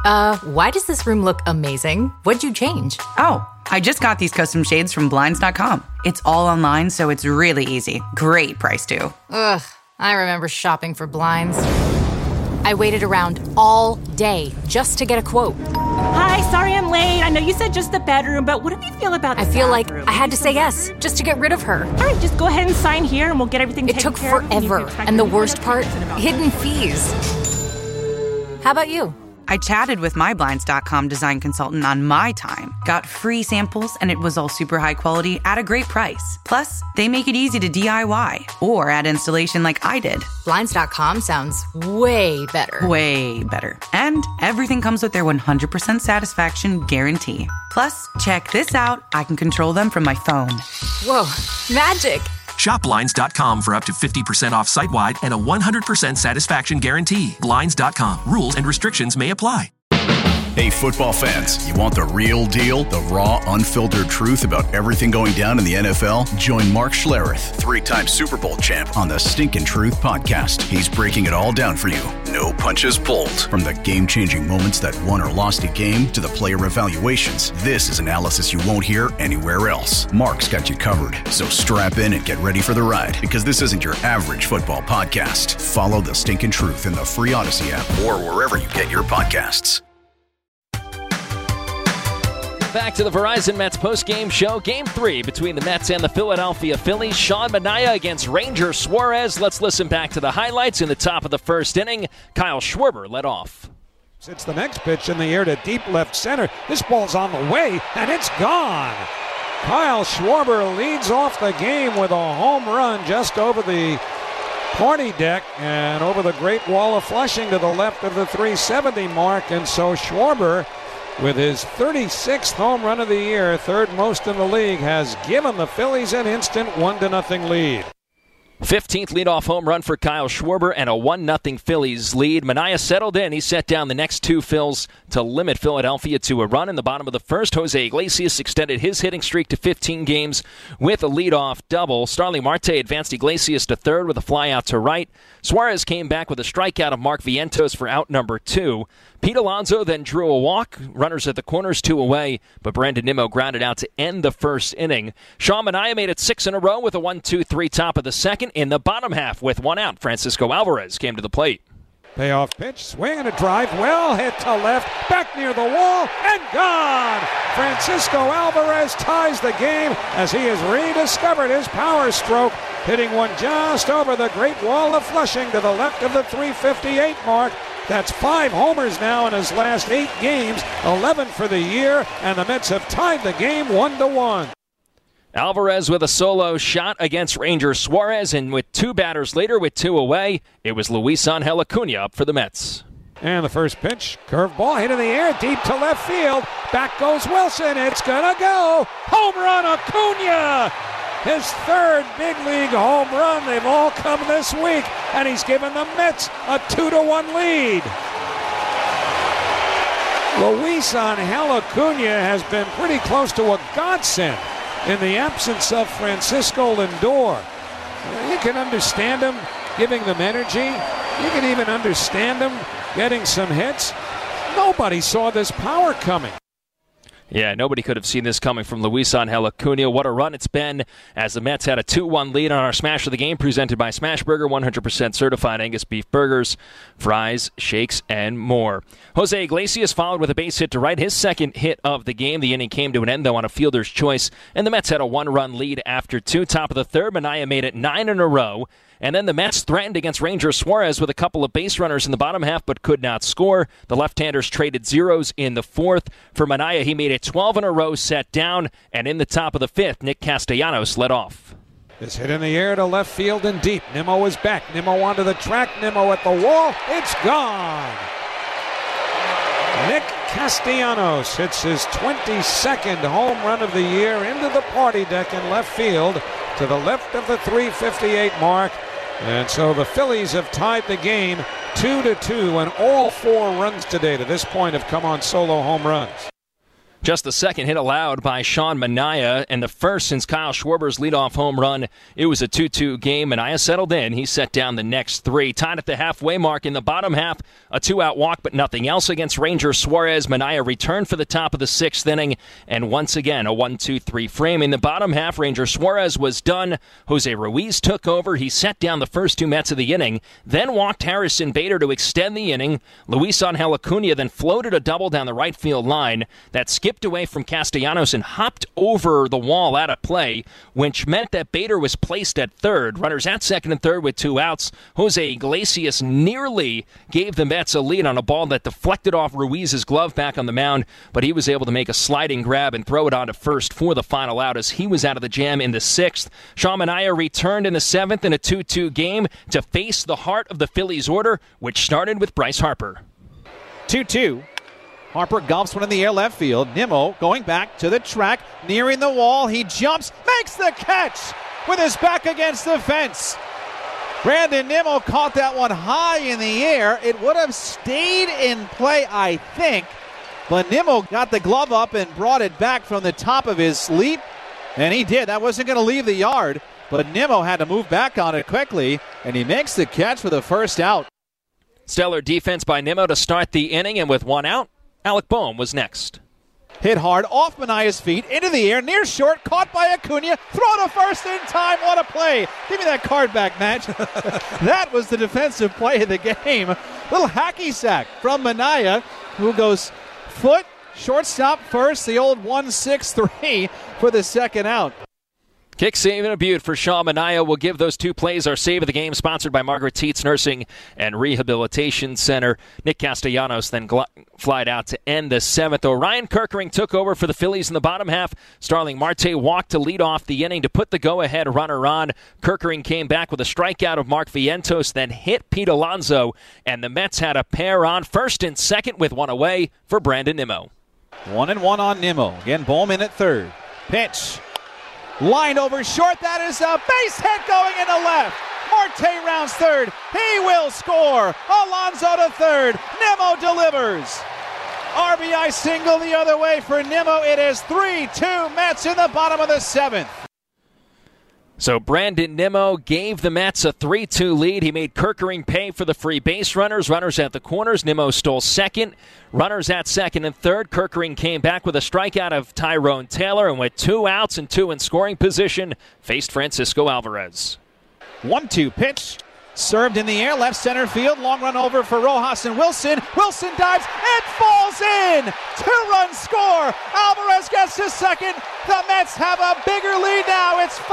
Why does this room look amazing? What'd you change? Oh, I just got these custom shades from Blinds.com. It's all online, so it's really easy. Great price, too. Ugh, I remember shopping for blinds. I waited around all day just to get a quote. Hi, sorry I'm late. I know you said just the bedroom, but what do you feel about the I feel bathroom? like I had to say yes just to get rid of her. All right, just go ahead and sign here and we'll get everything It taken took care of. forever, and the worst part, hidden fees. How about you? I chatted with my Blinds.com design consultant on my time, got free samples, and it was all super high quality at a great price. Plus, they make it easy to DIY or add installation like I did. Blinds.com sounds way better. Way better. And everything comes with their 100% satisfaction guarantee. Plus, check this out. I can control them from my phone. Whoa, magic. Shop Blinds.com for up to 50% off site-wide and a 100% satisfaction guarantee. Blinds.com. Rules and restrictions may apply. Hey, football fans, you want the real deal? The raw, unfiltered truth about everything going down in the NFL? Join Mark Schlereth, 3-time Super Bowl champ, on the Stinkin' Truth podcast. He's breaking it all down for you. No punches pulled. From the game-changing moments that won or lost a game to the player evaluations, this is analysis you won't hear anywhere else. Mark's got you covered, so strap in and get ready for the ride, because this isn't your average football podcast. Follow the Stinkin' Truth in the free Odyssey app or wherever you get your podcasts. Back to the Verizon Mets post-game show. Game 3 between the Mets and the Philadelphia Phillies. Sean Manaea against Ranger Suarez. Let's listen back to the highlights in the top of the first inning. Kyle Schwarber led off. It's the next pitch in the air to deep left center. This ball's on the way, and it's gone. Kyle Schwarber leads off the game with a home run just over the party deck and over the Great Wall of Flushing to the left of the 370 mark. And so Schwarber, with his 36th home run of the year, third most in the league, has given the Phillies an instant 1-0 lead. 15th leadoff home run for Kyle Schwarber and a 1-0 Phillies lead. Manaea settled in. He set down the next two Phils to limit Philadelphia to a run in the bottom of the first. Jose Iglesias extended his hitting streak to 15 games with a leadoff double. Starling Marte advanced Iglesias to third with a fly out to right. Suarez came back with a strikeout of Mark Vientos for out number 2. Pete Alonso then drew a walk. Runners at the corners, 2 away, but Brandon Nimmo grounded out to end the first inning. Sean Manaea made it 6 in a row with a 1-2-3 top of the second. In the bottom half with 1 out, Francisco Alvarez came to the plate. Payoff pitch, swing and a drive, well hit to left, back near the wall, and gone! Francisco Alvarez ties the game as he has rediscovered his power stroke, hitting one just over the Great Wall of Flushing to the left of the 358 mark. That's 5 homers now in his last 8 games, 11 for the year, and the Mets have tied the game 1-1. Alvarez with a solo shot against Ranger Suarez, and with 2 batters later with 2 away, it was Luis Angel Acuna up for the Mets. And the first pitch, curveball hit in the air, deep to left field. Back goes Wilson, it's gonna go! Home run Acuna! His 3rd big league home run. They've all come this week, and he's given the Mets a 2-1 lead. Luis Angel Acuna has been pretty close to a godsend in the absence of Francisco Lindor. You can understand him giving them energy. You can even understand him getting some hits. Nobody saw this power coming. Yeah, nobody could have seen this coming from Luis Angel Acuna. What a run it's been as the Mets had a 2-1 lead on our Smash of the Game presented by Smashburger, 100% certified Angus beef burgers, fries, shakes, and more. Jose Iglesias followed with a base hit to right, his 2nd hit of the game. The inning came to an end, though, on a fielder's choice, and the Mets had a 1-run lead after 2. Top of the 3rd, Manaea made it 9 in a row. And then the Mets threatened against Ranger Suarez with a couple of base runners in the bottom half but could not score. The left-handers traded zeros in the 4th. For Manaea, he made it 12 in a row, set down. And in the top of the 5th, Nick Castellanos led off. This hit in the air to left field and deep. Nimmo is back. Nimmo onto the track. Nimmo at the wall. It's gone. Nick Castellanos hits his 22nd home run of the year into the party deck in left field to the left of the 358 mark. And so the Phillies have tied the game 2-2, and all 4 runs today to this point have come on solo home runs. Just the second hit allowed by Sean Manaea, and the first since Kyle Schwarber's leadoff home run. It was a 2-2 game. Manaea settled in. He set down the next three. Tied at the halfway mark in the bottom half. A 2-out walk, but nothing else against Ranger Suarez. Manaea returned for the top of the sixth inning, and once again, a 1-2-3 frame. In the bottom half, Ranger Suarez was done. Jose Ruiz took over. He set down the first two Mets of the inning, then walked Harrison Bader to extend the inning. Luis Angel Acuna then floated a double down the right field line that skipped away from Castellanos and hopped over the wall out of play, which meant that Bader was placed at third. Runners at second and third with 2 outs. Jose Iglesias nearly gave the Mets a lead on a ball that deflected off Ruiz's glove back on the mound, but he was able to make a sliding grab and throw it onto first for the final out as he was out of the jam in the sixth. Sean Manaea returned in the seventh in a 2-2 game to face the heart of the Phillies order, which started with Bryce Harper. 2-2. Harper gulps one in the air left field. Nimmo going back to the track, nearing the wall. He jumps, makes the catch with his back against the fence. Brandon Nimmo caught that one high in the air. It would have stayed in play, I think, but Nimmo got the glove up and brought it back from the top of his leap, and he did. That wasn't going to leave the yard, but Nimmo had to move back on it quickly, and he makes the catch for the first out. Stellar defense by Nimmo to start the inning, and with 1 out, Alec Boehm was next. Hit hard off Manaea's feet, into the air, near short, caught by Acuna, throw to first in time. What a play. Give me that card back, Matt. That was the defensive play of the game. Little hacky sack from Manaea, who goes foot, shortstop first, the old 1-6-3 for the second out. Kick, save, and a beaut for Sean Manaea. We'll give those two plays our save of the game, sponsored by Margaret Tietz Nursing and Rehabilitation Center. Nick Castellanos then flied out to end the seventh. Orion Kerkering took over for the Phillies in the bottom half. Starling Marte walked to lead off the inning to put the go-ahead runner on. Kerkering came back with a strikeout of Mark Vientos, then hit Pete Alonso, and the Mets had a pair on first and second with one away for Brandon Nimmo. 1-1 on Nimmo. Again, Boehm in at third. Pitch. Lined over short. That is a base hit going into left. Marte rounds third. He will score. Alonso to third. Nimmo delivers. RBI single the other way for Nimmo. It is 3-2 Mets in the bottom of the seventh. So Brandon Nimmo gave the Mets a 3-2 lead. He made Kerkering pay for the free base runners. Runners at the corners. Nimmo stole second. Runners at second and third. Kerkering came back with a strikeout of Tyrone Taylor, and with 2 outs and 2 in scoring position, faced Francisco Alvarez. 1-2 pitch. Served in the air, left center field. Long run over for Rojas and Wilson. Wilson dives. It falls in. 2-run score. Alvarez gets to second. The Mets have a bigger lead now. It's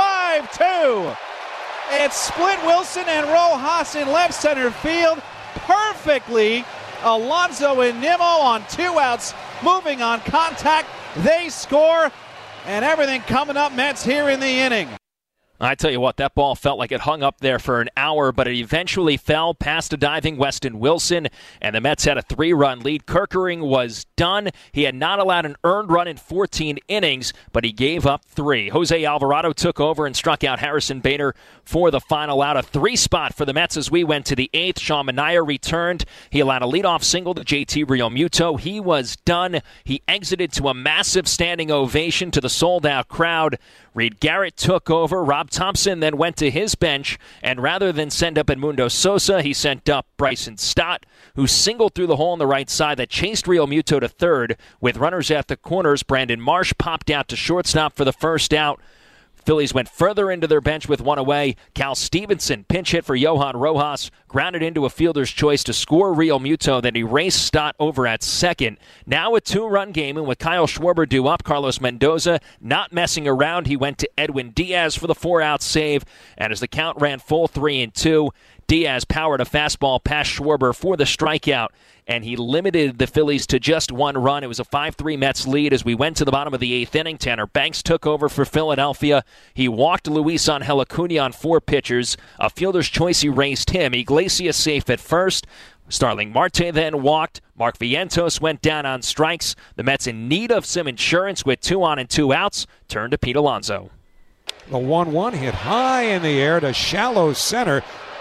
5-2. It's split Wilson and Rojas in left center field perfectly. Alonso and Nimmo on 2 outs. Moving on contact. They score. And everything coming up Mets here in the inning. I tell you what, that ball felt like it hung up there for an hour, but it eventually fell past a diving Weston Wilson, and the Mets had a 3-run lead. Kerkering was done. He had not allowed an earned run in 14 innings, but he gave up 3. Jose Alvarado took over and struck out Harrison Bader for the final out. A 3 spot for the Mets as we went to the 8th. Sean Manaea returned. He allowed a leadoff single to JT Realmuto. He was done. He exited to a massive standing ovation to the sold-out crowd. Reed Garrett took over. Rob Thompson then went to his bench, and rather than send up Edmundo Sosa, he sent up Bryson Stott, who singled through the hole on the right side that chased Realmuto to third. With runners at the corners, Brandon Marsh popped out to shortstop for the first out. Phillies went further into their bench with 1 away. Cal Stevenson, pinch hit for Johan Rojas, grounded into a fielder's choice to score Realmuto, then erased Stott over at second. Now a 2-run game, and with Kyle Schwarber due up, Carlos Mendoza not messing around. He went to Edwin Diaz for the 4-out save, and as the count ran full 3-2, Diaz powered a fastball past Schwarber for the strikeout, and he limited the Phillies to just 1 run. It was a 5-3 Mets lead as we went to the bottom of the 8th inning. Tanner Banks took over for Philadelphia. He walked Luis Angel Acuna on 4 pitchers. A fielder's choice erased him. Iglesias safe at first. Starling Marte then walked. Mark Vientos went down on strikes. The Mets, in need of some insurance with 2 on and 2 outs, turned to Pete Alonso. The 1-1 hit high in the air to shallow center.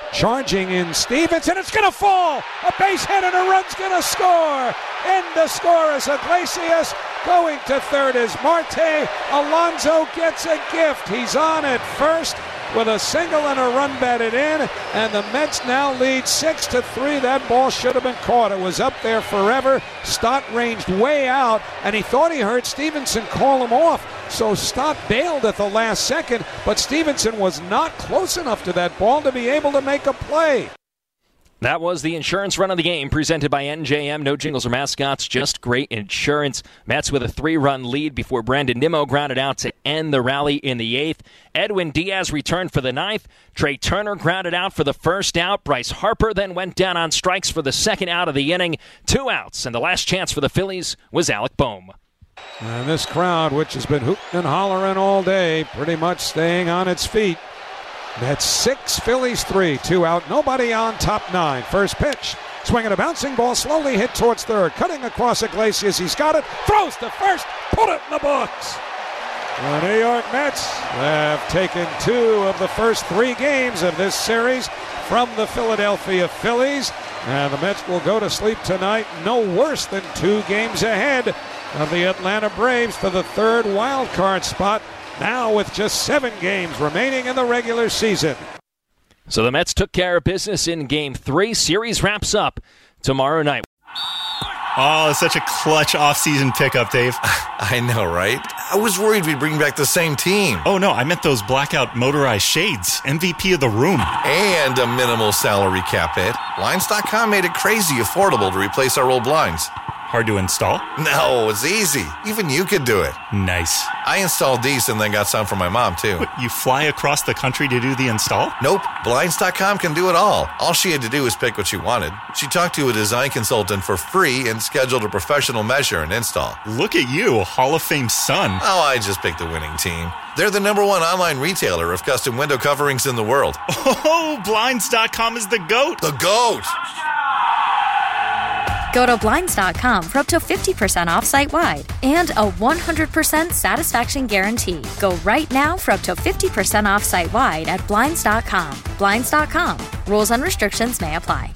Charging in Stevenson. It's going to fall. A base hit and a run's going to score. And the score is Iglesias. Going to third is Marte. Alonso gets a gift. He's on at first with a single and a run batted in, and the Mets now lead 6-3. That ball should have been caught. It was up there forever. Stott ranged way out, and he thought he heard Stevenson call him off, so Stott bailed at the last second, but Stevenson was not close enough to that ball to be able to make a play. That was the insurance run of the game presented by NJM. No jingles or mascots, just great insurance. Mets with a 3-run lead before Brandon Nimmo grounded out to end the rally in the 8th. Edwin Diaz returned for the 9th. Trey Turner grounded out for the first out. Bryce Harper then went down on strikes for the second out of the inning. 2 outs, and the last chance for the Phillies was Alec Bohm. And this crowd, which has been hooting and hollering all day, pretty much staying on its feet. That's 6, Phillies 3, 2 out, nobody on, top 9. First pitch, swinging a bouncing ball, slowly hit towards third, cutting across Iglesias, he's got it, throws to first, put it in the books. The New York Mets have taken 2 of the first 3 games of this series from the Philadelphia Phillies, and the Mets will go to sleep tonight no worse than 2 games ahead of the Atlanta Braves for the 3rd wild card spot, now with just 7 games remaining in the regular season. So the Mets took care of business in Game 3. Series wraps up tomorrow night. Oh, such a clutch off-season pickup, Dave. I know, right? I was worried we'd bring back the same team. Oh, no, I meant those blackout motorized shades. MVP of the room. And a minimal salary cap hit. Blinds.com made it crazy affordable to replace our old blinds. Hard to install? No, it's easy. Even you could do it. Nice. I installed these and then got some for my mom, too. But you fly across the country to do the install? Nope. Blinds.com can do it all. All she had to do was pick what she wanted. She talked to a design consultant for free and scheduled a professional measure and install. Look at you, Hall of Fame son. Oh, I just picked the winning team. They're the #1 online retailer of custom window coverings in the world. Oh, Blinds.com is the GOAT. The GOAT! Go to Blinds.com for up to 50% off site-wide and a 100% satisfaction guarantee. Go right now for up to 50% off site-wide at Blinds.com. Blinds.com. Rules and restrictions may apply.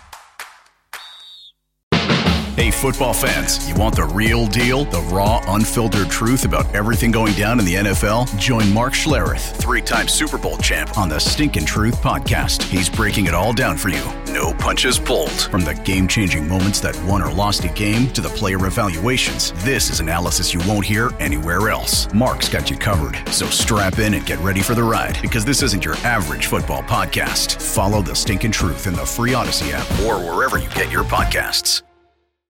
Hey, football fans, you want the real deal? The raw, unfiltered truth about everything going down in the NFL? Join Mark Schlereth, 3-time Super Bowl champ, on the Stinkin' Truth podcast. He's breaking it all down for you. No punches pulled. From the game-changing moments that won or lost a game to the player evaluations, this is analysis you won't hear anywhere else. Mark's got you covered, so strap in and get ready for the ride, because this isn't your average football podcast. Follow the Stinkin' Truth in the free Odyssey app or wherever you get your podcasts.